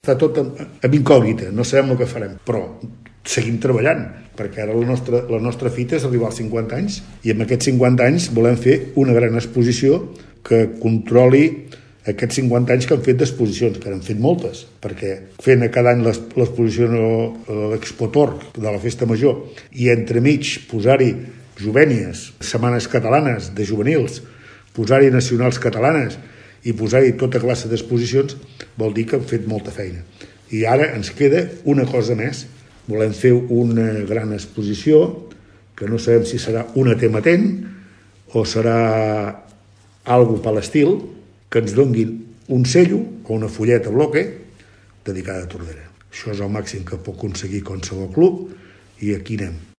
està tot amb incògnita, no sabem el que farem, però seguim treballant, perquè ara la nostra fita és arribar als 50 anys i amb aquests 50 anys volem fer una gran exposició que controli aquests 50 anys que han fet d'exposicions, que n'han fet moltes, perquè fent a cada any l'exposició a l'Expotor de la Festa Major i entremig posar-hi juvènies, setmanes catalanes de juvenils, posar-hi nacionals catalanes i posar-hi tota classe d'exposicions, vol dir que hem fet molta feina. I ara ens queda una cosa més. Volem fer una gran exposició, que no sabem si serà una tematent o serà algo per l'estil, que ens donguin un cello o una fulleta bloque dedicada a Tordera. Això és el màxim que pot aconseguir qualsevol club i aquí anem.